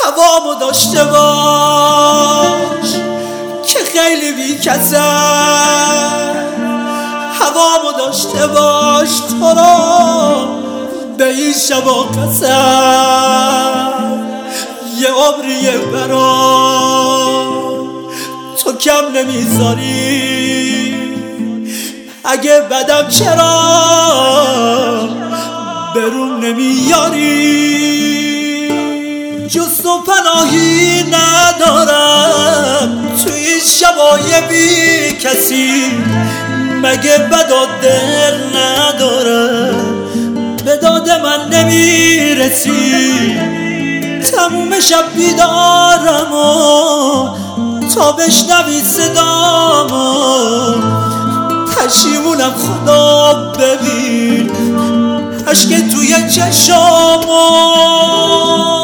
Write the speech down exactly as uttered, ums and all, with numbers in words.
هوامو داشته باش که خیلی بی کسم، هوامو داشته باش تو را به این شبا قسم. یه عمریه برام تو کم نمیذاری، اگه بدم چرا برون نمیاری. جز تو پناهی ندارم توی این شبای بی کسی، مگه بداد دل ندارم به داد من نمیرسی. تموم شب بیدارم و تا بشنوی صدامو، پشیمونم خدا ببین عشق توی چشامو.